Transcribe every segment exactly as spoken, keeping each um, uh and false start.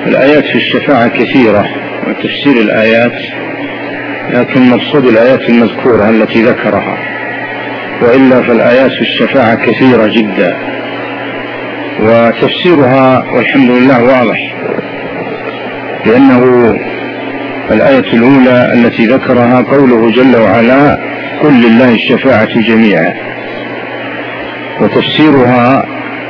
الآيات في الشفاعة كثيرة وتفسير الآيات، لكن مقصود الآيات المذكورة التي ذكرها، وإلا فالآيات في الشفاعة كثيرة جدا وتفسيرها والحمد لله واضح، لأنه الآية الأولى التي ذكرها قوله جل وعلا قل لله الشفاعة جميعا، وتفسيرها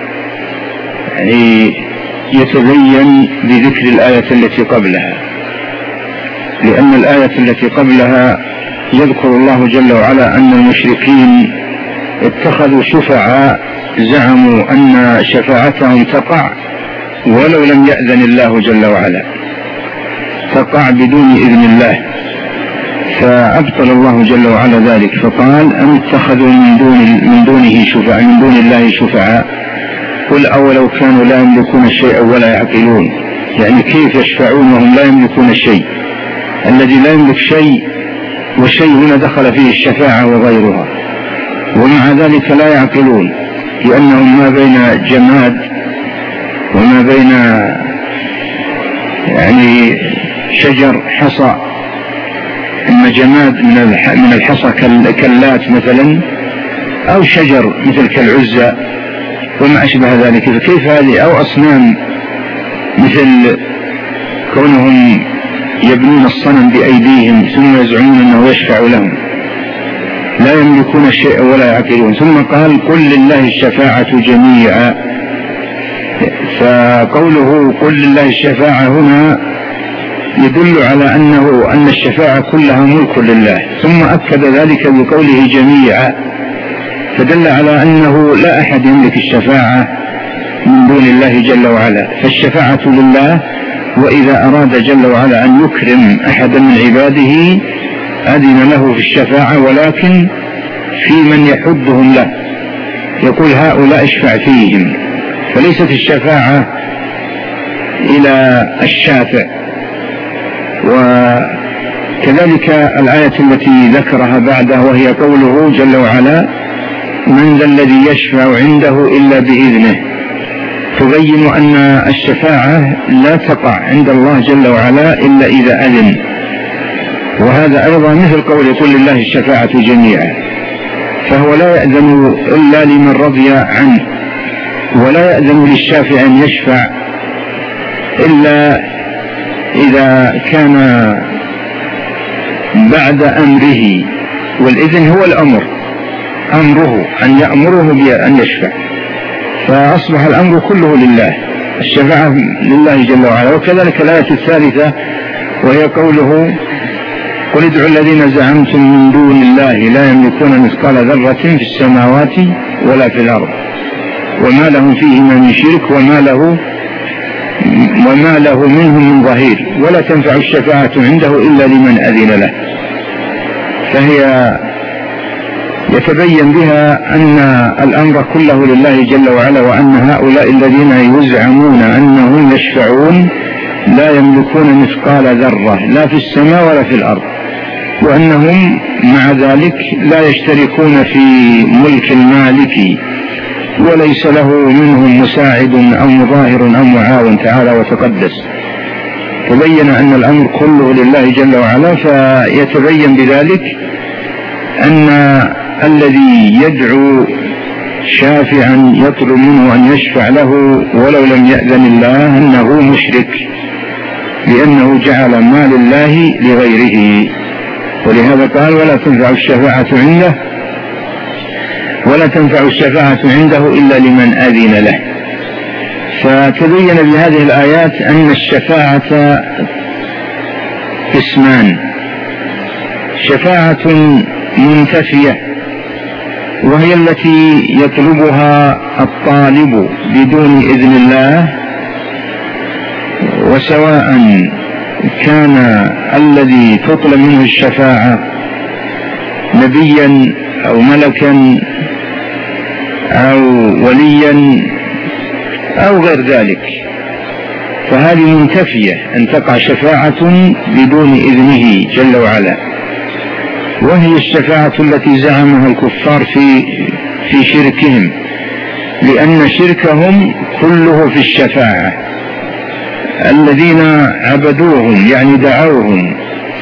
يعني يتبين بذكر الآية التي قبلها، لأن الآية التي قبلها يذكر الله جل وعلا أن المشركين اتخذوا شفعاء زعموا أن شفاعتهم تقع ولو لم يأذن الله جل وعلا، تقع بدون إذن الله، فأبطل الله جل وعلا ذلك فقال أم اتخذوا من دون من دونه شفعاء من دون الله شفعاء قل أولو كانوا لا يملكون الشيء ولا يعقلون، يعني كيف يشفعون وهم لا يملكون الشيء؟ الذي لا يملك شيء والشيء هنا دخل فيه الشفاعة وغيرها، ومع ذلك لا يعقلون، لأنهم ما بين جماد وما بين يعني شجر حصى، إما جماد من الحصى كاللات مثلا، أو شجر مثل كالعزة وما أشبه ذلك، فكيف هذه؟ أو أصنام مثل كونهم يبنون الصنم بأيديهم ثم يزعمون أنه يشفع لهم، لا يملكون الشيء ولا يعقلون. ثم قال قل لله الشفاعة جميعا، فقوله قل لله الشفاعة هنا يدل على أنه أن الشفاعة كلها ملك لله، ثم أكد ذلك بقوله جميعا، فدل على أنه لا أحد يملك الشفاعة من دون الله جل وعلا، فالشفاعة لله، وإذا أراد جل وعلا أن يكرم أحدا من عباده أذن له في الشفاعة، ولكن في من يحدهم له، يقول هؤلاء اشفع فيهم، فليست الشفاعة إلى الشافع. وكذلك الآية التي ذكرها بعده وهي قوله جل وعلا من ذا الذي يشفع عنده إلا بإذنه، تبين أن الشفاعة لا تقع عند الله جل وعلا إلا إذا أذن، وهذا أيضا مثل قول قل لله الشفاعة جميعا، فهو لا يأذن إلا لمن رضي عنه، ولا يأذن للشافع أن يشفع إلا إذا كان بعد أمره، والإذن هو الأمر، أمره أن يأمره بأن يشفع، فأصبح الأمر كله لله، الشفاعة لله جل وعلا. وكذلك الآية الثالثة وهي قوله قل ادعوا الذين زعمتم من دون الله لا يملكون مثقال ذرة في السماوات ولا في الأرض وما لهم فيهما من شرك وما له وما له منهم من ظهير ولا تنفع الشفاعة عنده إلا لمن أذن له. فهي يتبين بها أن الأمر كله لله جل وعلا، وأن هؤلاء الذين يزعمون أنهم يشفعون لا يملكون مثقال ذرة لا في السماء ولا في الأرض، وأنهم مع ذلك لا يشتركون في ملك المالك، وليس له منهم مساعد أو مظاهر أو معاون تعالى وتقدس. تبين أن الأمر كله لله جل وعلا، فيتبين بذلك أن الذي يدعو شافعا يطلب منه أن يشفع له ولو لم يأذن الله أنه مشرك، لأنه جعل ما لله لغيره، ولهذا قال ولا تنفع الشفاعة عنده ولا تنفع الشفاعة عنده إلا لمن أذن له. فتبين بهذه الآيات أن الشفاعة قسمان: شفاعة منتفية وهي التي يطلبها الطالب بدون إذن الله، وسواء كان الذي تطلب منه الشفاعة نبيا أو ملكا أو وليا أو غير ذلك، فهذه منتفية أن تقع شفاعة بدون إذنه جل وعلا، وهي الشفاعة التي زعمها الكفار في في شركهم، لأن شركهم كله في الشفاعة، الذين عبدوهم يعني دعوهم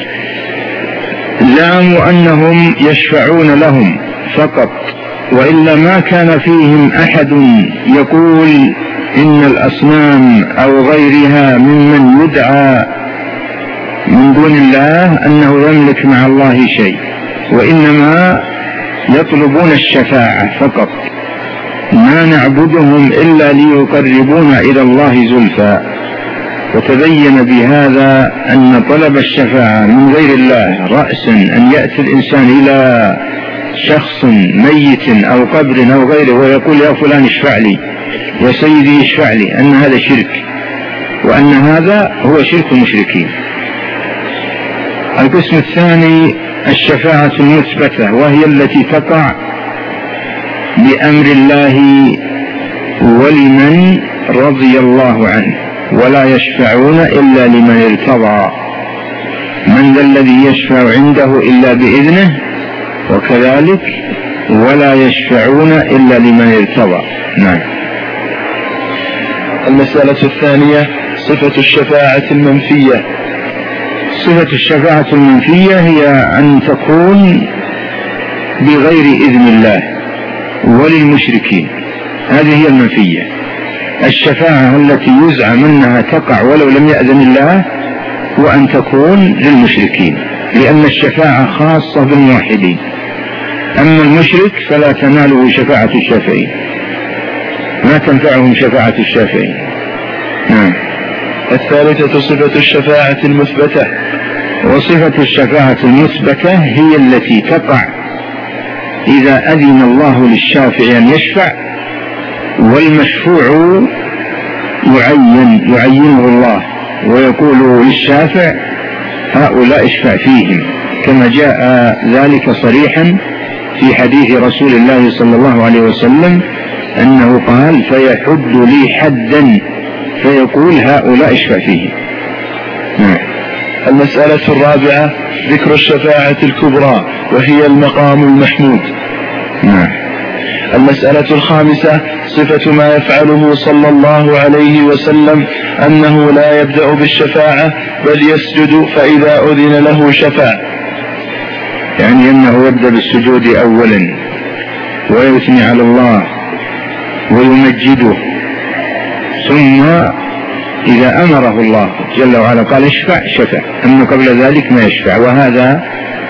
زعموا أنهم يشفعون لهم فقط، وإلا ما كان فيهم أحد يقول إن الأصنام أو غيرها ممن يدعى من دون الله أنه يملك مع الله شيء، وإنما يطلبون الشفاعة فقط. ما نعبدهم إلا ليقربونا إلى الله زلفى. وتبين بهذا أن طلب الشفاعة من غير الله رأسا، أن يأتي الإنسان إلى شخص ميت أو قبر أو غيره ويقول يا فلان اشفع لي، يا سيدي اشفع لي، أن هذا شرك، وأن هذا هو شرك المشركين. القسم الثاني الشفاعة المثبتة، وهي التي تقع بأمر الله ولمن رضي الله عنه، ولا يشفعون إلا لمن ارتضى. من ذا الذي يشفع عنده إلا بإذنه، وكذلك ولا يشفعون إلا لمن ارتضى. نعم. المسألة الثانية صفة الشفاعة المنفية. صفة الشفاعة المنفية هي أن تكون بغير إذن الله وللمشركين، هذه هي المنفية. الشفاعة التي يزعم أنها تقع ولو لم يأذن الله، وأن تكون للمشركين، لأن الشفاعة خاصة بالموحدين، أما المشرك فلا تناله شفاعة الشافعين، ما تنفعهم شفاعة الشافعين. نعم. الثالثة صفة الشفاعة المثبتة. وصفة الشفاعة المثبتة هي التي تقع إذا أذن الله للشافع أن يشفع، والمشفوع يعين يعينه الله ويقول للشافع هؤلاء اشفع فيهم، كما جاء ذلك صريحا في حديث رسول الله صلى الله عليه وسلم أنه قال فيحد لي حدا فيقول هؤلاء اشفع فيهم. نعم. المسألة الرابعة ذكر الشفاعة الكبرى، وهي المقام المحمود. نعم. المسألة الخامسة صفة ما يفعله صلى الله عليه وسلم، أنه لا يبدأ بالشفاعة بل يسجد فإذا أذن له شفع، يعني أنه يبدأ بالسجود أولا ويثني على الله ويمجده، ثم إذا أمره الله جل وعلا قال اشفع شفع، أما قبل ذلك ما يشفع. وهذا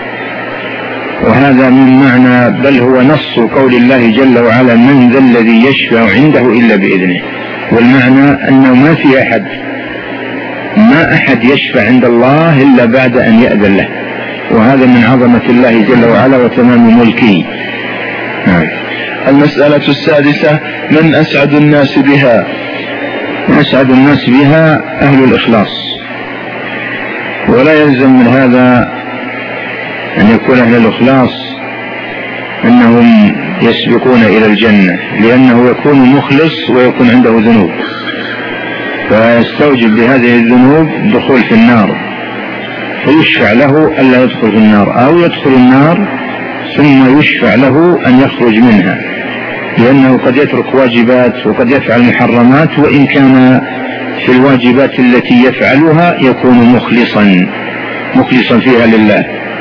وهذا من معنى بل هو نص قول الله جل وعلا من ذا الذي يشفع عنده إلا بإذنه، والمعنى أنه ما في أحد ما أحد يشفع عند الله إلا بعد أن يأذن له، وهذا من عظمة الله جل وعلا وتمام ملكه. نعم. المسألة السادسة من أسعد الناس بها. أسعد الناس بها أهل الإخلاص، ولا يلزم من هذا أن يكون أهل الإخلاص أنهم يسبقون إلى الجنة، لأنه يكون مخلص ويكون عنده ذنوب، فيستوجب بهذه الذنوب دخول في النار، فيشفع له ألا يدخل في النار، أو يدخل النار ثم يشفع له أن يخرج منها، لأنه قد يترك واجبات وقد يفعل محرمات، وإن كان في الواجبات التي يفعلها يكون مخلصا مخلصا فيها لله.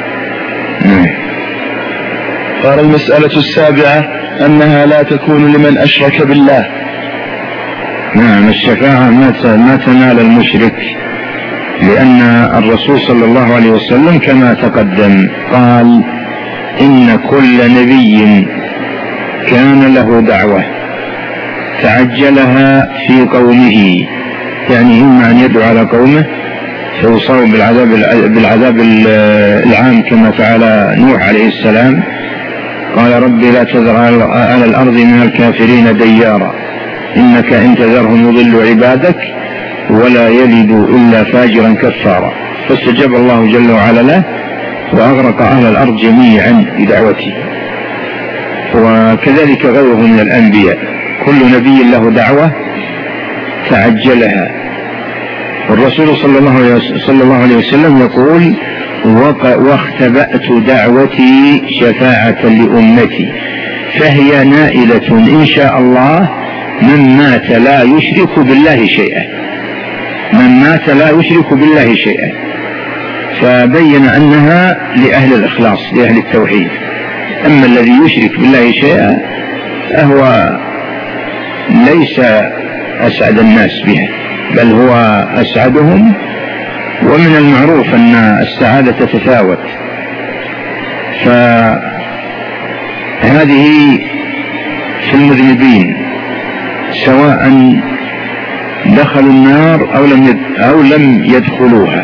قال المسألة السابعة أنها لا تكون لمن أشرك بالله. نعم. الشفاعة ما تنال المشرك، لأن الرسول صلى الله عليه وسلم كما تقدم قال إن كل نبي كان له دعوة تعجلها في قومه، يعني إما أن يدعو على قومه فيصاب بالعذاب, بالعذاب العام كما فعل نوح عليه السلام، قال رب لا تذر على الأرض من الكافرين ديارا إنك إن تذرهم يضل عبادك ولا يلد إلا فاجرا كفارا، فاستجاب الله جل وعلا له وأغرق أهل الأرض جميعا بدعوته. وكذلك غيره من الأنبياء كل نبي له دعوة تعجلها، والرسول صلى الله عليه وسلم يقول واختبأت دعوتي شفاعة لأمتي فهي نائلة إن شاء الله من مات لا يشرك بالله شيئا. من مات لا يشرك بالله شيئا، فبين أنها لأهل الإخلاص لأهل التوحيد. أما الذي يشرك بالله شيئا فهو ليس أسعد الناس بها، بل هو أسعدهم. ومن المعروف أن السعادة تتفاوت، فهذه في المذنبين سواء دخلوا النار أو لم أو لم يدخلوها.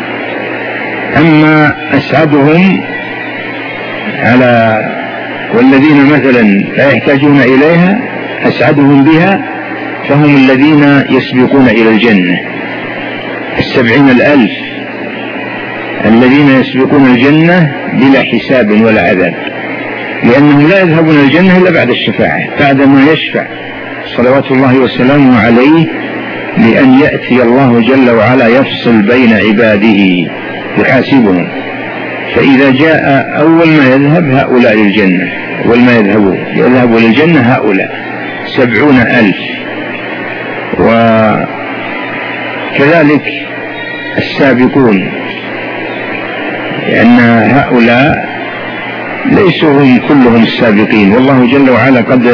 أما أسعدهم على والذين مثلا لا يحتاجون إليها أسعدهم بها فهم الذين يسبقون إلى الجنة، السبعين الألف الذين يسبقون الجنة بلا حساب ولا عذاب، لأنهم لا يذهبون الجنة إلا بعد الشفاعة، بعدما يشفع صلوات الله وسلامه عليه لأن يأتي الله جل وعلا يفصل بين عباده يحاسبهم. فإذا جاء أول ما يذهب هؤلاء للجنة، أول ما يذهبوا يذهبوا للجنة هؤلاء سبعون ألف. وكذلك السابقون، لأن هؤلاء ليسوا هم كلهم السابقين، والله جل وعلا قد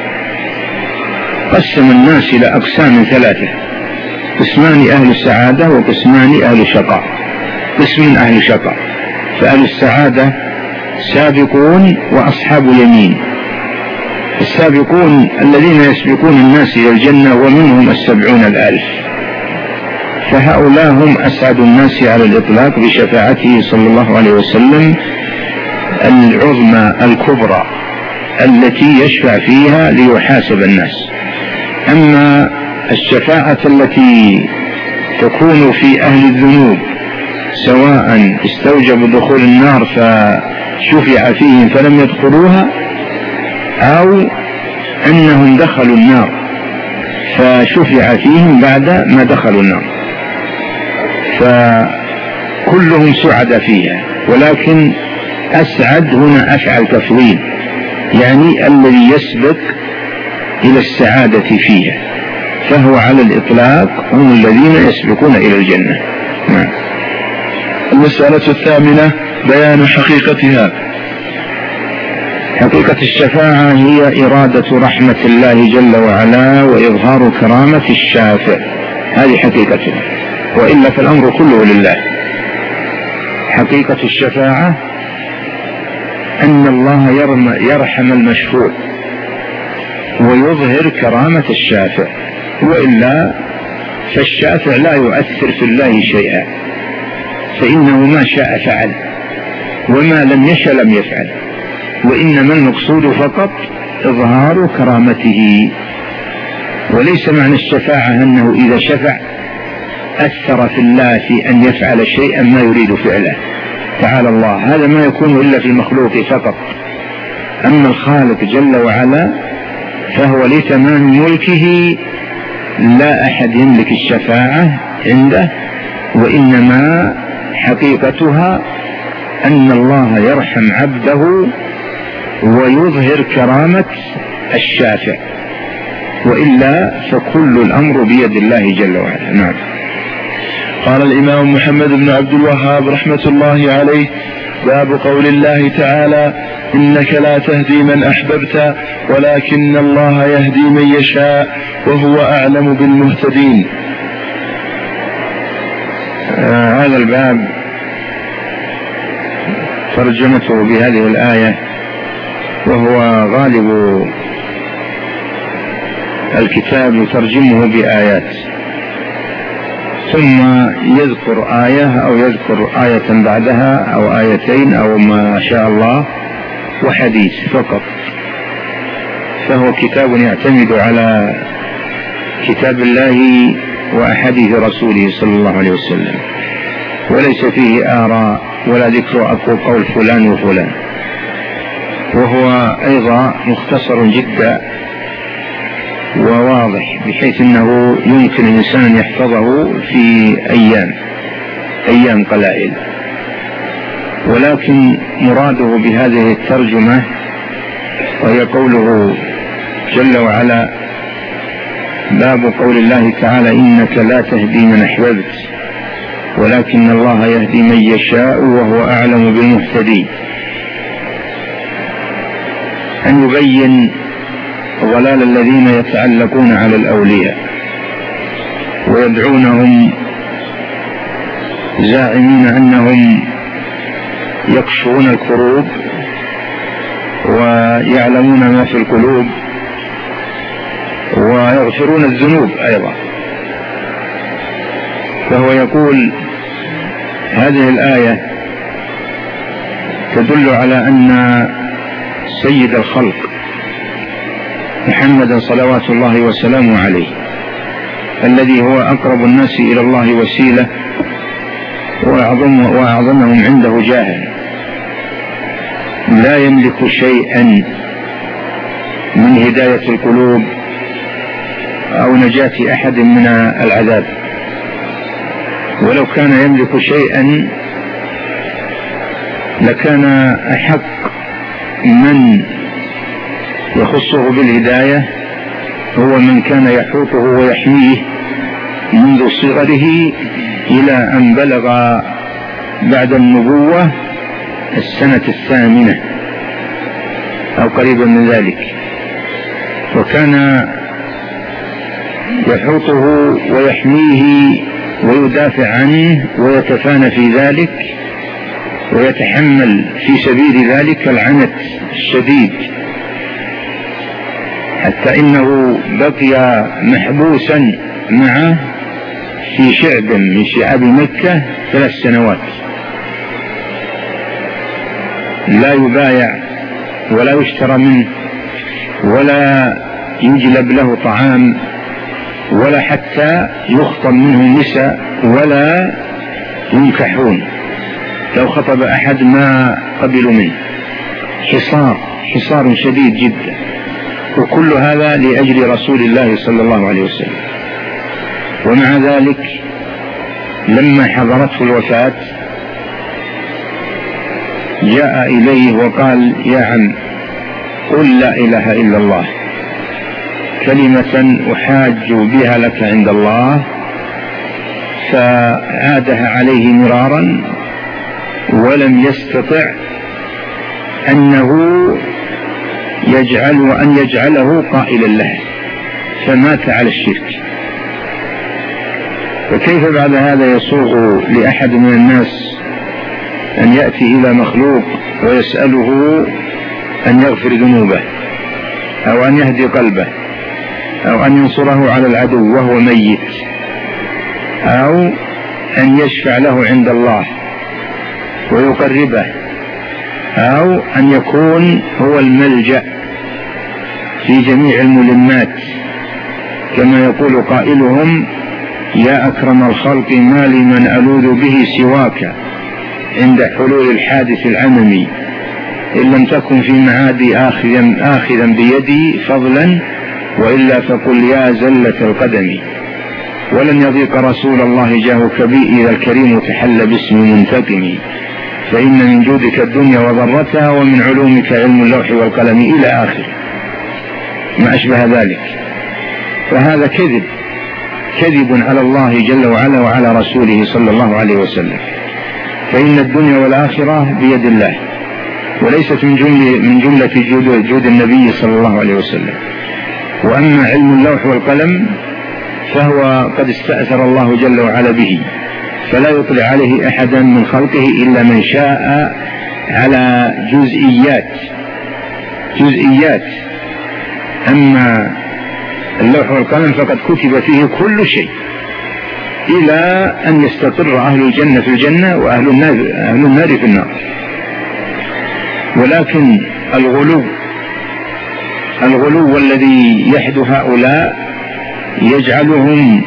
قسم الناس إلى أقسام ثلاثة: قسمان أهل السعادة وقسمان أهل الشقاء. قسم أهل الشقاء، فأهل السعادة سابقون وأصحاب يمين. السابقون الذين يسبقون الناس إلى الجنة ومنهم السبعون الألف، فهؤلاء هم أسعد الناس على الإطلاق بشفاعته صلى الله عليه وسلم العظمى الكبرى التي يشفع فيها ليحاسب الناس. أما الشفاعة التي تكون في أهل الذنوب سواء استوجبوا دخول النار فشفع فيهم فلم يدخلوها، أو أنهم دخلوا النار فشفع فيهم بعد ما دخلوا النار، فكلهم سعد فيها. ولكن أسعد هنا أفعل تفضيل، يعني الذي يسبق إلى السعادة فيها، فهو على الإطلاق هم الذين يسبقون إلى الجنة. نعم. المسألة الثامنة بيان حقيقتها. حقيقة الشفاعة هي إرادة رحمة الله جل وعلا وإظهار كرامة الشافع، هذه حقيقتها، وإلا فالأمر كله لله. حقيقة الشفاعة أن الله يرحم المشفوع ويظهر كرامة الشافع، وإلا فالشافع لا يؤثر في الله شيئا، فإنه ما شاء فعل وما لم يشأ لم يفعل، وإنما المقصود فقط إظهار كرامته. وليس معنى الشفاعة أنه إذا شفع أثر في الله في أن يفعل شيئا ما يريد فعله، تعالى الله، هذا ما يكون إلا في المخلوق فقط. أما الخالق جل وعلا فهو لتمام ملكه لا أحد يملك الشفاعة عنده، وإنما حقيقتها أن الله يرحم عبده ويظهر كرامة الشافع، وإلا فكل الأمر بيد الله جل وعلا. نعم. قال الإمام محمد بن عبد الوهاب رحمة الله عليه: باب قول الله تعالى: إنك لا تهدي من أحببت ولكن الله يهدي من يشاء وهو أعلم بالمهتدين. آه هذا الباب ترجمته بهذه الآية، وهو غالب الكتاب يترجمه بآيات، ثم يذكر آية أو يذكر آية بعدها أو آيتين أو ما شاء الله وحديث فقط. فهو كتاب يعتمد على كتاب الله وأحاديث رسوله صلى الله عليه وسلم، وليس فيه آراء ولا ذكر أقوى قول فلان وفلان. وهو أيضا مختصر جدا وواضح، بحيث أنه يمكن الإنسان يحفظه في أيام أيام قلائل. ولكن مراده بهذه الترجمة وهي قوله جل وعلا: باب قول الله تعالى إنك لا تهدي من أحببت ولكن الله يهدي من يشاء وهو أعلم بالمهتدين. أن يبين ضلال الذين يتعلقون على الأولياء ويدعونهم زاعمين أنهم يكشفون الكروب ويعلمون ما في القلوب ويغفرون الذنوب أيضا. فهو يقول هذه الآية تدل على أن سيد الخلق محمد صلوات الله وسلامه عليه الذي هو أقرب الناس إلى الله وسيلة وأعظم وأعظمهم عنده جاها لا يملك شيئا من هداية القلوب أو نجاة أحد من العذاب، ولو كان يملك شيئا لكان أحق من يخصه بالهداية هو من كان يحوطه ويحميه منذ صغره إلى أن بلغ بعد النبوة السنة الثامنة أو قريبا من ذلك، وكان يحوطه ويحميه ويدافع عنه ويتفانى في ذلك ويتحمل في سبيل ذلك العنت الشديد، حتى إنه بقي محبوسا معه في شعب من شعاب مكة ثلاث سنوات لا يبايع ولا يشترى منه ولا يجلب له طعام ولا حتى يخطب منه النساء ولا ينكحون، لو خطب أحد ما قبلوا منه. حصار حصار شديد جدا، وكل هذا لأجل رسول الله صلى الله عليه وسلم. ومع ذلك لما حضرته الوفاة جاء إليه وقال يا عم قل لا إله إلا الله كلمة أحاج بها لك عند الله، فعادها عليه مرارا ولم يستطع أنه يجعل وأن يجعله قائلا له، فمات على الشرك. فكيف بعد هذا يسوغ لأحد من الناس أن يأتي إلى مخلوق ويسأله أن يغفر ذنوبه أو أن يهدي قلبه أو أن ينصره على العدو وهو ميت أو أن يشفع له عند الله ويقربه أو أن يكون هو الملجأ في جميع الملمات، كما يقول قائلهم يا أكرم الخلق ما لي من ألوذ به سواك عند حلول الحادث العممي، إن لم تكن في معادي آخذا, آخذا بيدي فضلا وإلا فقل يا زلة القدم، ولن يضيق رسول الله جاهك بي إذا الكريم تحل باسم منتقم، فإن من جودك الدنيا وضرتها ومن علومك علم اللوح والقلم إلى آخر ما أشبه ذلك. فهذا كذب كذب على الله جل وعلا وعلى رسوله صلى الله عليه وسلم، فإن الدنيا والآخرة بيد الله وليست من جملة, من جملة جود, جود النبي صلى الله عليه وسلم. وأما علم اللوح والقلم فهو قد استأثر الله جل وعلا به، فلا يطلع عليه أحدا من خلقه إلا من شاء على جزئيات جزئيات أما اللوح والقلم فقد كتب فيه كل شيء إلى أن يستقر أهل الجنة في الجنة وأهل النار, أهل النار في النار. ولكن الغلو الغلو الذي يحدث هؤلاء يجعلهم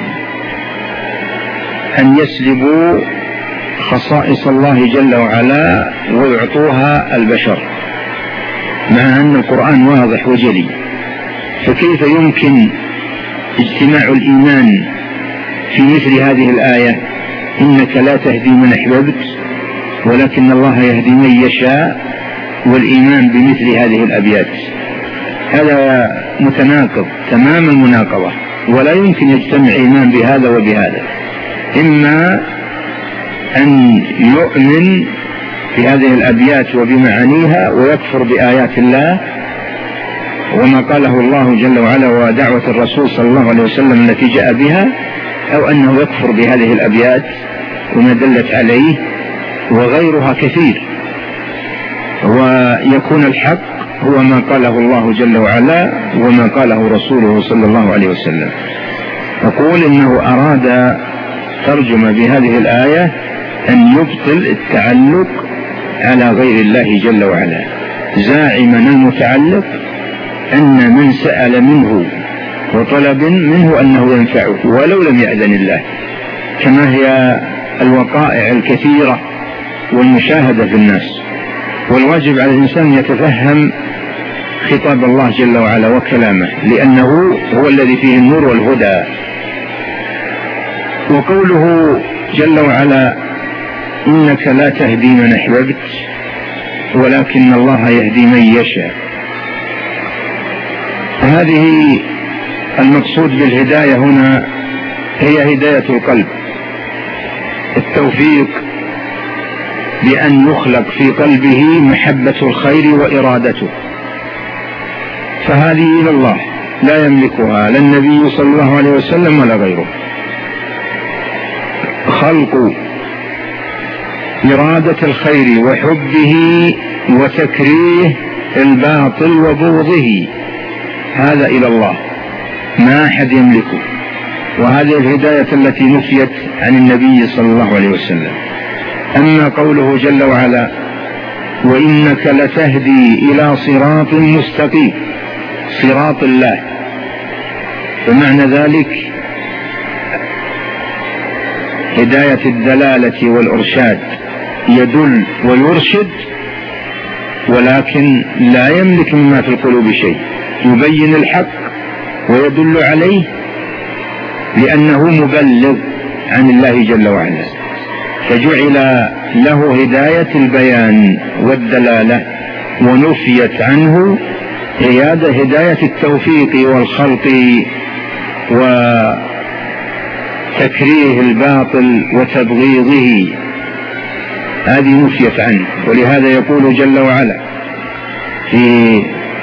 أن يسلبوا خصائص الله جل وعلا ويعطوها البشر، مع أن القرآن واضح وجلي. فكيف يمكن اجتماع الإيمان في مثل هذه الآية إنك لا تهدي من أحببت ولكن الله يهدي من يشاء، والإيمان بمثل هذه الأبيات؟ هذا متناقض تمام المناقضة. ولا يمكن يجتمع إيمان بهذا وبهذا. إما أن يؤمن بهذه الأبيات وبمعانيها ويكفر بآيات الله وما قاله الله جل وعلا ودعوة الرسول صلى الله عليه وسلم التي جاء بها، أو أنه يكفر بهذه الأبيات وما دلت عليه وغيرها كثير، ويكون الحق هو ما قاله الله جل وعلا وما قاله رسوله صلى الله عليه وسلم. أقول إنه أراد ترجمة بهذه الآية أن يبطل التعلق على غير الله جل وعلا، زاعما المتعلق أن من سأل منه وطلب منه أنه ينفعه ولو لم يأذن الله، كما هي الوقائع الكثيرة والمشاهدة في الناس. والواجب على الإنسان يتفهم خطاب الله جل وعلا وكلامه، لأنه هو الذي فيه النور والهدى. وقوله جل وعلا إنك لا تهدي من أحببت ولكن الله يهدي من يشاء، هذه المقصود بالهداية هنا هي هداية القلب، التوفيق بأن يخلق في قلبه محبة الخير وإرادته، فهذه إلى الله لا يملكها لا النبي صلى الله عليه وسلم ولا غيره. خلق إرادة الخير وحبه وتكريه الباطل وبغضه هذا إلى الله، ما أحد يملكه، وهذه الهداية التي نفيت عن النبي صلى الله عليه وسلم. أما قوله جل وعلا وإنك لتهدي إلى صراط مستقيم، صراط الله، فمعنى ذلك هداية الدلالة والإرشاد، يدل ويرشد ولكن لا يملك مما في القلوب شيء، يبين الحق ويدل عليه لأنه مبلغ عن الله جل وعلا، فجعل له هداية البيان والدلالة ونفيت عنه هداية التوفيق والخلق وتكريه الباطل وتبغيضه، هذه نفيت عنه. ولهذا يقول جل وعلا في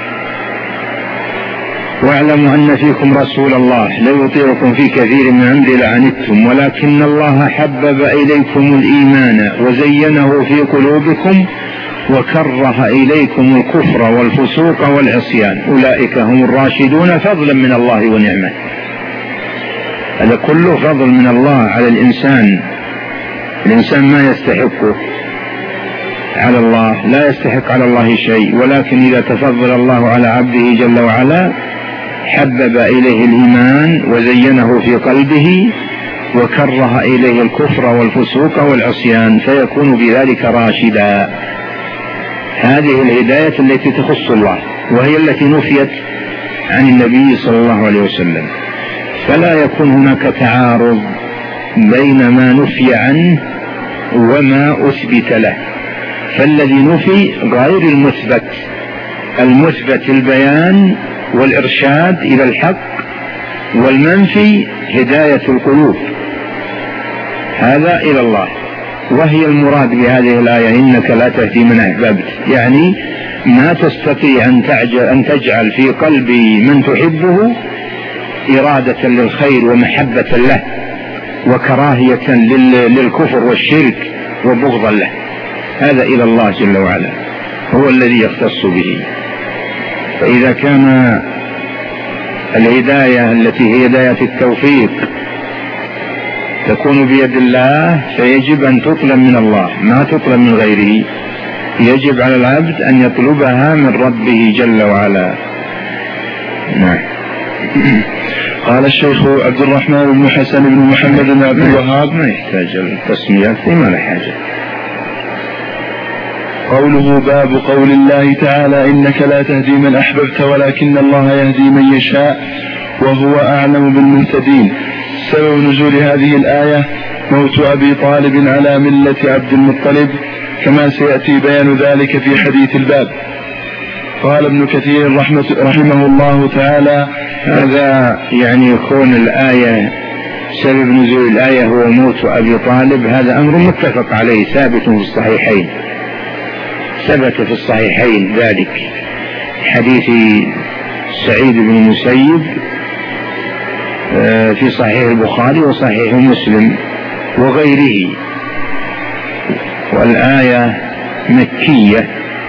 واعلموا أن فيكم رسول الله ليطيعكم في كثير من أمر لعنتم ولكن الله حبب إليكم الإيمان وزينه في قلوبكم وكره إليكم الكفر والفسوق والعصيان أولئك هم الراشدون فضلا من الله ونعمه. هذا كله فضل من الله على الإنسان، الإنسان ما يستحقه على الله، لا يستحق على الله شيء، ولكن إذا تفضل الله على عبده جل وعلا حبب إليه الإيمان وزينه في قلبه وكره إليه الكفر والفسوق والعصيان فيكون بذلك راشدا. هذه الهداية التي تخص الله وهي التي نفيت عن النبي صلى الله عليه وسلم، فلا يكون هناك تعارض بين ما نفي عنه وما أثبت له، فالذي نفي غير المثبت، المثبت البيان والإرشاد إلى الحق، والمنفي هداية القلوب، هذا إلى الله. وهي المراد بهذه الآية إنك لا تهدي من أحببت، يعني ما تستطيع أن تجعل في قلب من تحبه إرادة للخير ومحبة له وكراهية للكفر والشرك وبغضا له، هذا إلى الله جل وعلا، هو الذي يختص به. فإذا كان الهداية التي هي هداية التوفيق تكون بيد الله فيجب أن تطلب من الله، ما تطلب من غيره، يجب على العبد أن يطلبها من ربه جل وعلا. نعم. قال الشيخ عبد الرحمن بن حسن بن محمد بن عبد الوهاب ما يحتاج التسميات، ما له حاجة. قوله باب قول الله تعالى إنك لا تهدي من أحببت ولكن الله يهدي من يشاء وهو أعلم بالمهتدين. سبب نزول هذه الآية موت أبي طالب على ملة عبد المطلب، كما سيأتي بيان ذلك في حديث الباب. قال ابن كثير رحمة رحمه الله تعالى: هذا يعني يكون الآية سبب نزول الآية هو موت أبي طالب، هذا أمر متفق عليه ثابت في الصحيحين، ثبت في الصحيحين ذلك حديث سعيد بن المسيب في صحيح البخاري وصحيح مسلم وغيره. والآية مكية،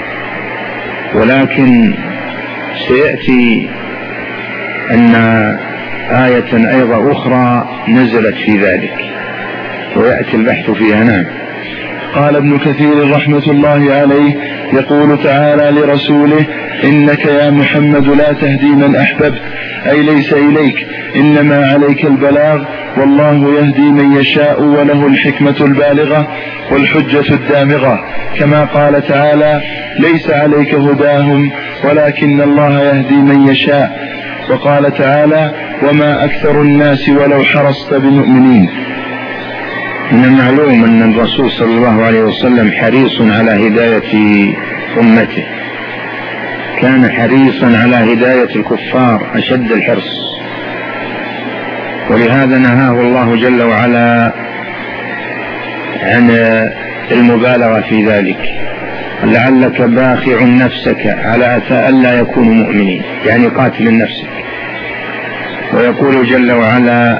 ولكن سيأتي أن آية أيضا أخرى نزلت في ذلك ويأتي البحث فيها. نعم. قال ابن كثير رحمة الله عليه: يقول تعالى لرسوله: إنك يا محمد لا تهدي من أحببت، أي ليس إليك، إنما عليك البلاغ، والله يهدي من يشاء وله الحكمة البالغة والحجة الدامغة، كما قال تعالى: ليس عليك هداهم ولكن الله يهدي من يشاء. وقال تعالى: وما أكثر الناس ولو حرصت بمؤمنين. من المعلوم أن الرسول صلى الله عليه وسلم حريص على هداية أمته، كان حريصا على هداية الكفار أشد الحرص، ولهذا نهاه الله جل وعلا عن المبالغة في ذلك: لعلك باخع نفسك على ألا يكونوا مؤمنين، يعني قاتل نفسك. ويقول جل وعلا: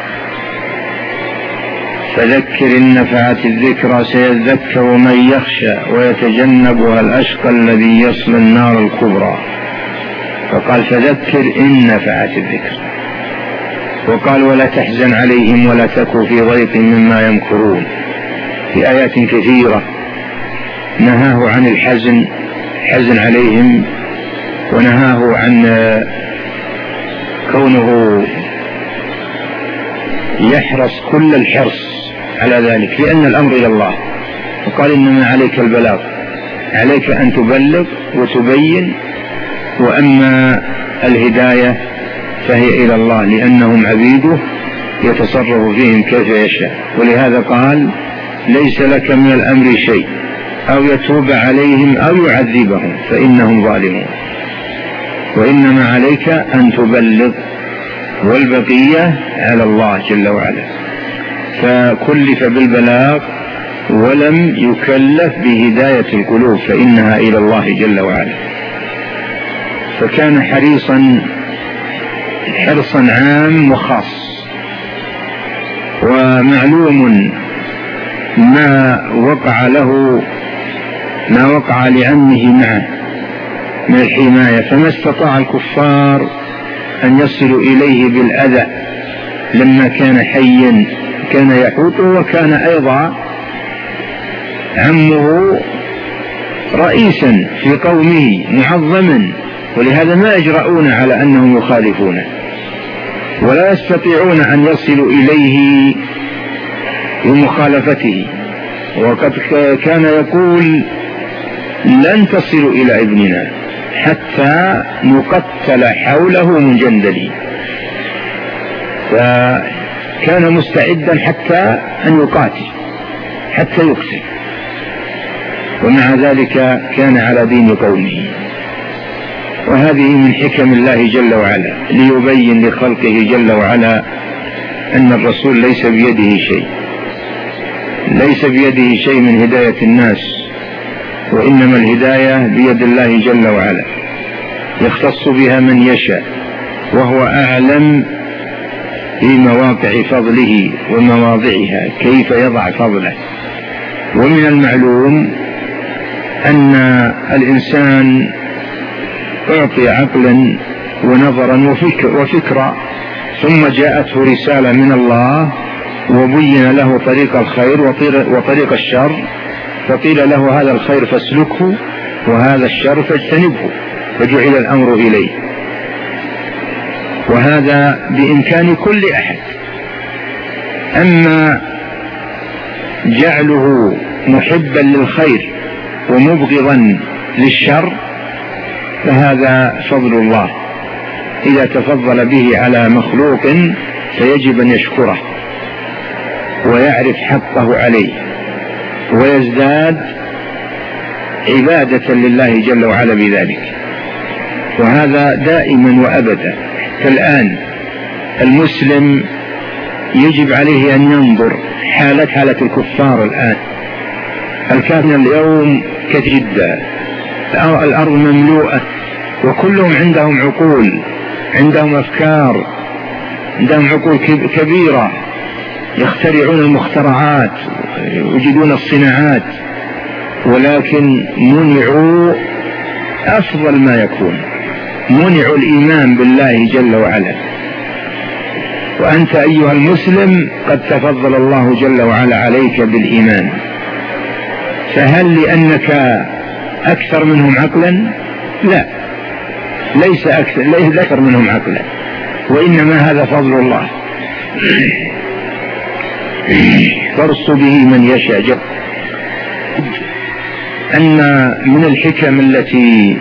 فذكر إن نفعت الذكرى سيذكر من يخشى ويتجنبها الأشقى الذي يصلى النار الكبرى. فقال: فذكر إن نفعت الذكرى. وقال: ولا تحزن عليهم ولا تكن في ضيق مما يمكرون. في آيات كثيرة نهاه عن الحزن، حزن عليهم، ونهاه عن كونه يحرص كل الحرص على ذلك، لأن الأمر إلى الله. وقال: إنما عليك البلاغ، عليك أن تبلغ وتبين، وأما الهداية فهي إلى الله، لأنهم عبيده يتصرف فيهم كيف يشاء. ولهذا قال: ليس لك من الأمر شيء، أو يتوب عليهم أو يعذبهم فإنهم ظالمون، وإنما عليك أن تبلغ، والبقية على الله جل وعلا. فكلف بالبلاغ ولم يكلف بهداية القلوب، فإنها إلى الله جل وعلا. فكان حريصا حرصا عام وخاص. ومعلوم ما وقع له ما وقع لعمه معه من الحماية، فما استطاع الكفار أن يصلوا إليه بالأذى لما كان حيا، كان يحوطه، وكان أيضا عمه رئيسا في قومه معظما، ولهذا ما يجرؤون على أنهم يخالفونه، ولا يستطيعون أن يصلوا إليه بمخالفته. وقد كان يقول: لن تصلوا إلى ابننا حتى نقتل حوله من جندلي. فكان مستعدا حتى أن يقاتل، حتى يقتل، ومع ذلك كان على دين قومه. وهذه من حكم الله جل وعلا ليبين لخلقه جل وعلا أن الرسول ليس بيده شيء، ليس بيده شيء من هداية الناس، وإنما الهداية بيد الله جل وعلا، يختص بها من يشاء، وهو أعلم في مواقع فضله ومواضعها كيف يضع فضله. ومن المعلوم أن الإنسان أعطي عقلا ونظرا وفكر وفكرة، ثم جاءته رسالة من الله وبين له طريق الخير وطريق الشر، فقيل له: هذا الخير فاسلكه وهذا الشر فاجتنبه، فجعل الأمر إليه. وهذا بإمكان كل أحد. أما جعله محبا للخير ومبغضا للشر فهذا فضل الله، إذا تفضل به على مخلوق فيجب أن يشكره ويعرف حقه عليه، ويزداد عبادة لله جل وعلا بذلك. وهذا دائما وأبدا. فالآن المسلم يجب عليه أن ينظر حالة حالة الكفار الآن. الكافرين اليوم كثير جدا، الأرض مملوءة وكلهم عندهم عقول، عندهم أفكار، عندهم عقول كبيرة، يخترعون المخترعات، يوجدون الصناعات، ولكن منعوا أفضل ما يكون، منعوا الإيمان بالله جل وعلا. وأنت أيها المسلم قد تفضل الله جل وعلا عليك بالإيمان، فهل لأنك أكثر منهم عقلا؟ لا، ليس أكثر, ليس أكثر منهم عقلا، وإنما هذا فضل الله يختص به من يشاء. أن من الحكم التي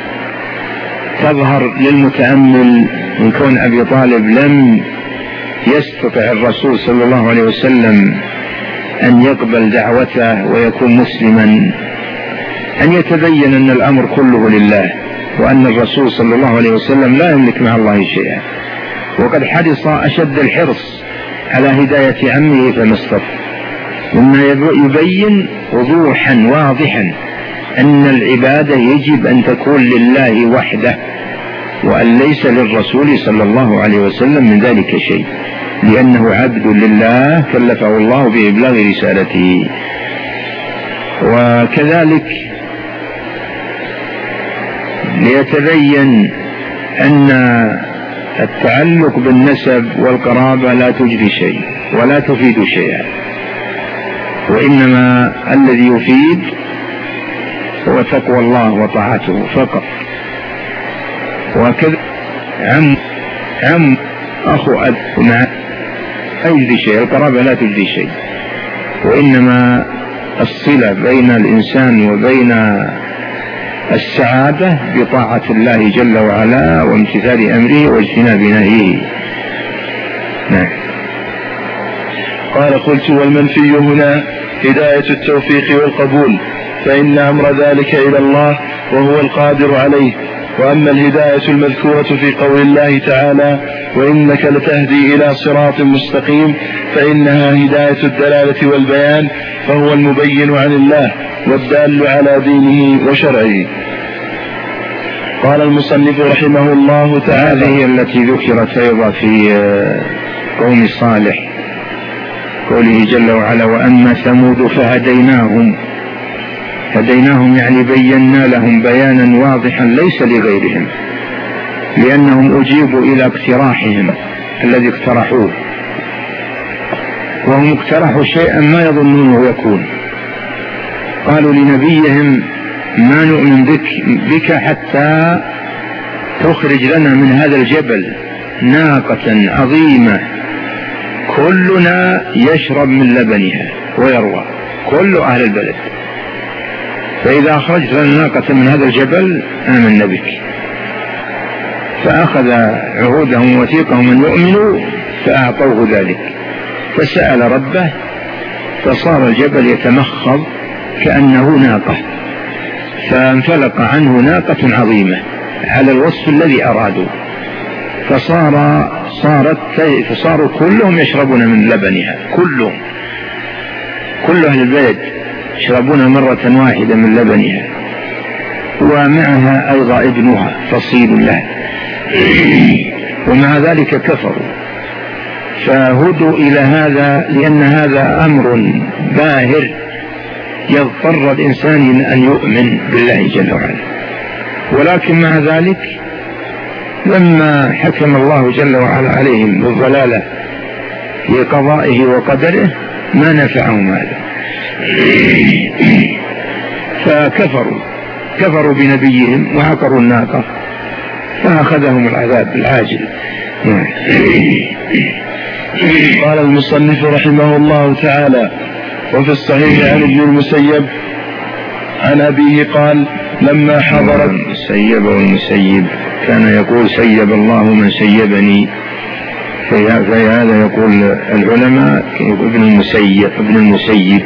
تظهر للمتأمل من كون أبي طالب لم يستطع الرسول صلى الله عليه وسلم أن يقبل دعوته ويكون مسلما، أن يتبين أن الأمر كله لله، وأن الرسول صلى الله عليه وسلم لا يملك مع الله شيئا، وقد حرص أشد الحرص على هداية عمه فما استطاع، مما يبين وضوحا واضحا أن العبادة يجب أن تكون لله وحده، وأن ليس للرسول صلى الله عليه وسلم من ذلك شيء، لأنه عبد لله كلفه الله بإبلاغ رسالته. وكذلك ليتبين أن التعلق بالنسب والقرابة لا تجدي شيء ولا تفيد شيئا، وإنما الذي يفيد هو تقوى الله وطاعته فقط. وكذا عم عم أخو أب لا يجدي شيء، القرابة لا تجدي شيء، وإنما الصلة بين الإنسان وبين السعادة بطاعة الله جل وعلا وامتثال أمره واجتناب نهيه. نعم. قال: قلت: والمنفي هنا هداية التوفيق والقبول، فإن أمر ذلك إلى الله وهو القادر عليه. وأما الهداية المذكورة في قول الله تعالى: وإنك لتهدي إلى صراط مستقيم، فإنها هداية الدلالة والبيان، فهو المبين عن الله والدال على دينه وشرعه. قال المصنف رحمه الله تعالى: هذه التي ذكرت أيضا في قوم صالح، قوله جل وعلا: وأما ثمود فهديناهم. هديناهم يعني بينا لهم بيانا واضحا ليس لغيرهم، لأنهم أجيبوا إلى اقتراحهم الذي اقترحوه، وهم اقترحوا شيئا ما يظنونه يكون. قالوا لنبيهم: ما نؤمن بك, بك حتى تخرج لنا من هذا الجبل ناقة عظيمة كلنا يشرب من لبنها ويروى، كل أهل البلد، فإذا أخرجت لنا ناقة من هذا الجبل آمنا بك. فأخذ عهودهم وثيقهم أن يؤمنوا فأعطوه ذلك، فسأل ربه فصار الجبل يتمخض كأنه ناقة، فانفلق عنه ناقة عظيمة على الوصف الذي أرادوا، فصار صارت فصاروا كلهم يشربون من لبنها، كلهم كل أهل البلد يشربون مرة واحدة من لبنها، ومعها أيضا ابنها فصيل له، ومع ذلك كفروا. فهدوا إلى هذا لأن هذا أمر باهر يضطر الإنسان أن يؤمن بالله جل وعلا. ولكن مع ذلك لما حكم الله جل وعلا عليهم بالضلالة لقضائه وقدره ما نفعهم هذا، فكفروا كفروا بنبيهم وعقروا الناقة فأخذهم العذاب العاجل. قال المصنف رحمه الله تعالى: وفي الصحيح عن ابن المسيب عن أبيه قال: لما حضرت السيب والمسيب كان يقول: سيب الله من سيبني، في هذا يقول العلماء ابن المسيب ابن المسيب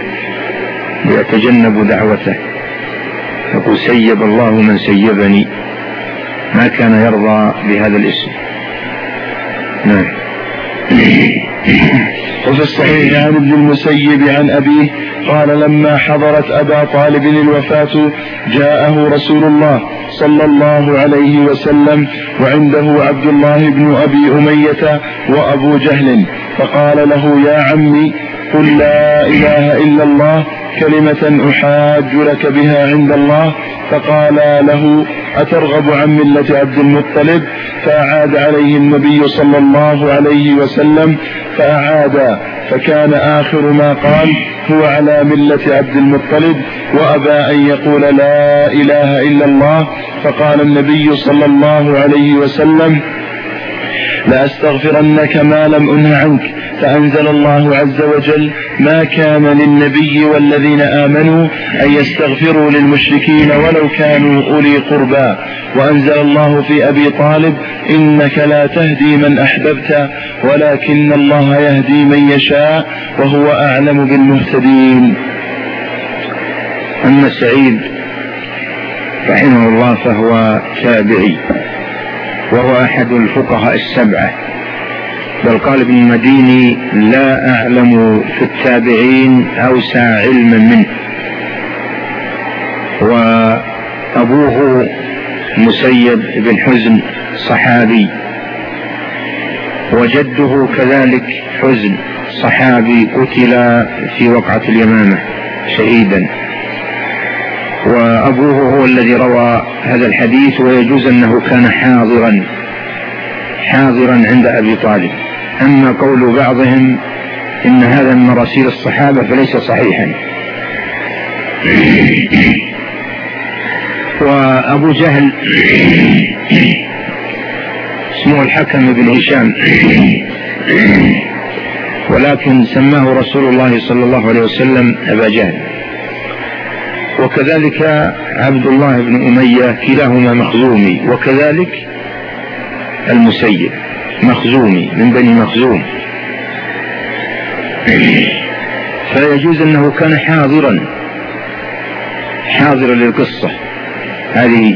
ليتجنب دعوته، يقول: سيب الله من سيبني. ما كان يرضى بهذا الاسم. نعم. وفي الصحيح عن ابن المسيب عن أبيه قال لما حضرت أبا طالب الوفاة جاءه رسول الله صلى الله عليه وسلم وعنده عبد الله بن أبي أمية وأبو جهل، فقال له يا عمي قل لا إله إلا الله كلمة أحاج لك بها عند الله. فقال له أترغب عن ملة عبد المطلب؟ فأعاد عليه النبي صلى الله عليه وسلم فأعاد، فكان آخر ما قال هو على ملة عبد المطلب وأبى أن يقول لا إله إلا الله. فقال النبي صلى الله عليه وسلم لأستغفرنك ما لم أنه عنك. فأنزل الله عز وجل ما كان للنبي والذين آمنوا أن يستغفروا للمشركين ولو كانوا أولي قربى. وأنزل الله في أبي طالب إنك لا تهدي من أحببت ولكن الله يهدي من يشاء وهو أعلم بالمهتدين. أما سعيد رحمه الله فهو تابعي وهو أحد الفقهاء السبعة، بل قال ابن المديني لا أعلم في التابعين أوسع علما منه. وأبوه مسيب بن حزن صحابي، وجده كذلك حزن صحابي قتل في وقعة اليمامة شهيدا، وأبوه هو الذي روى هذا الحديث، ويجوز أنه كان حاضرا حاضرا عند أبي طالب. أما قول بعضهم إن هذا من مراسيل الصحابة فليس صحيحا. وأبو جهل اسمه الحكم بن هشام، ولكن سماه رسول الله صلى الله عليه وسلم أبا جهل. وكذلك عبد الله بن أمية كلاهما مخزومي، وكذلك المسيب مخزومي من بني مخزوم، فيجوز أنه كان حاضرا حاضرا للقصة هذه.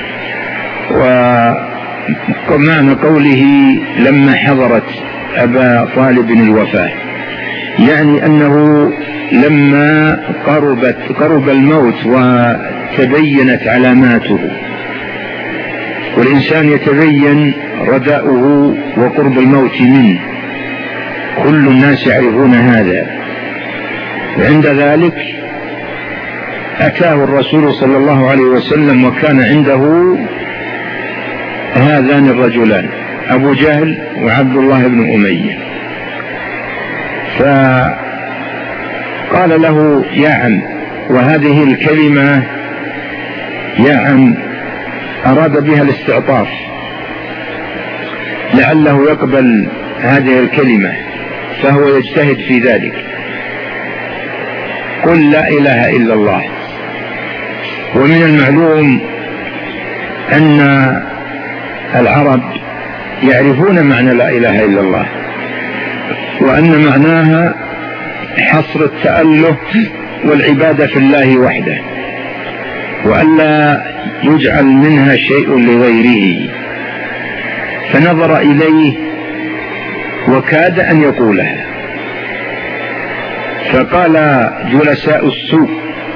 ومعنى قوله لما حضرت أبا طالب الوفاة يعني أنه لما قربت قرب الموت وتبينت علاماته، والإنسان يتبين رداؤه وقرب الموت منه، كل الناس يعرفون هذا. وعند ذلك أتاه الرسول صلى الله عليه وسلم وكان عنده هذان الرجلان أبو جهل وعبد الله بن أمية، فقال له يا عم، وهذه الكلمة يا عم أراد بها الاستعطاف لعله يقبل هذه الكلمة، فهو يجتهد في ذلك. قل لا إله إلا الله. ومن المعلوم أن العرب يعرفون معنى لا إله إلا الله، وأن معناها حصر التأله والعبادة في الله وحده، وألا يجعل منها شيء لغيره. فنظر إليه وكاد أن يقولها، فقال جلساء السوء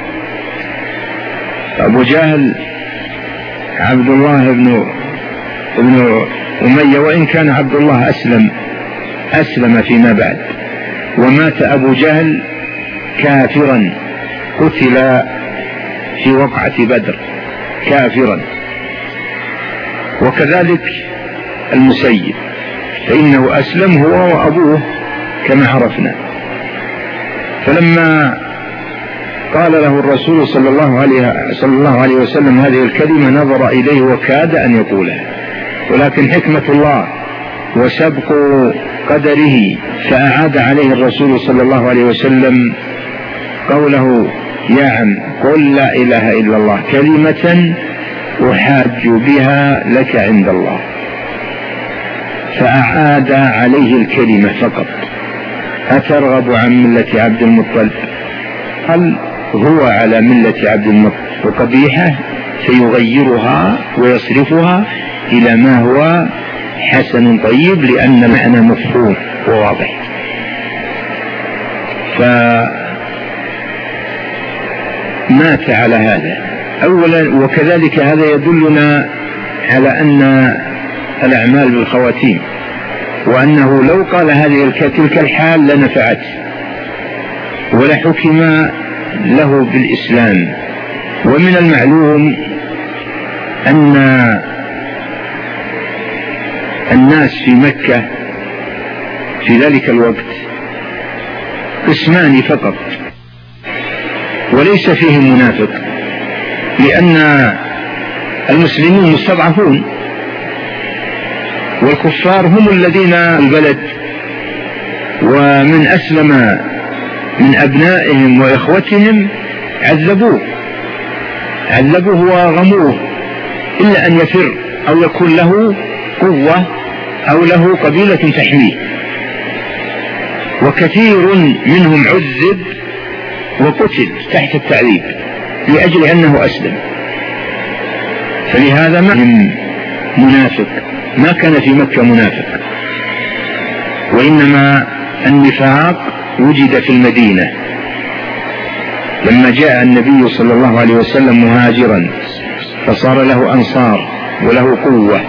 أبو جهل عبد الله بن ابن أمية، وإن كان عبد الله أسلم أسلم فيما بعد، ومات أبو جهل كافرا، قتل في وقعة بدر كافرا. وكذلك المسيب فإنه أسلم هو وأبوه كما عرفنا. فلما قال له الرسول صلى الله عليه, صلى الله عليه وسلم هذه الكلمة نظر إليه وكاد أن يقولها، ولكن حكمة الله وسبق قدره فأعاد عليه الرسول صلى الله عليه وسلم قوله يا عم قل لا إله إلا الله كلمة أحاج بها لك عند الله، فأعاد عليه الكلمة فقط. أترغب عن ملة عبد المطلب؟ هل هو على ملة عبد المطلب وقبيحة فيغيرها ويصرفها، إلى ما هو حسن طيب، لأن المعنى مفهوم وواضح. فمات على هذا أولا. وكذلك هذا يدلنا على أن الأعمال بالخواتيم، وأنه لو قال هذه تلك الحال لنفعت ولحكم له بالإسلام. ومن المعلوم أن الناس في مكة في ذلك الوقت قسمان فقط وليس فيهم منافق، لأن المسلمون مستضعفون والكفار هم الذين البلد، ومن أسلم من أبنائهم وإخوتهم عذبوه عذبوه وغموه إلا أن يفر أو يكون له قوة أو له قبيلة تحميه. وكثير منهم عذب وقتل تحت التعذيب لأجل أنه أسلم. فلهذا ما من منافق، ما كان في مكة منافق، وإنما النفاق وجد في المدينة لما جاء النبي صلى الله عليه وسلم مهاجرا، فصار له أنصار وله قوة،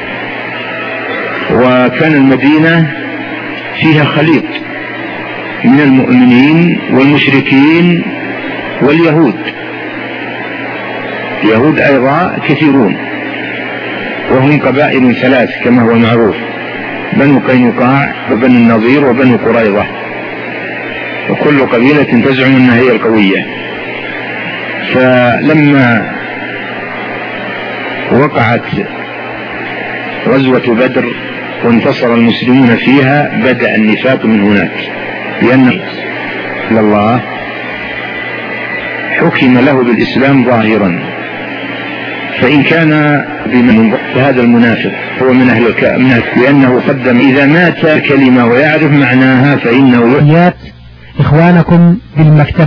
وكان المدينة فيها خليط من المؤمنين والمشركين واليهود. اليهود أيضا كثيرون، وهم قبائل ثلاث كما هو معروف: بنو قينقاع وبنو النضير وبنو قريظة، وكل قبيلة تزعم أنها هي القوية. فلما وقعت غزوة بدر وانتصر المسلمون فيها بدأ النفاق من هناك، لأن الله حكم له بالإسلام ظاهرا. فإن كان بمن هذا المنافق هو من أهل الكامل، لأنه قدم إذا مات كلمة ويعرف معناها فإنه إخوانكم بالمكتب.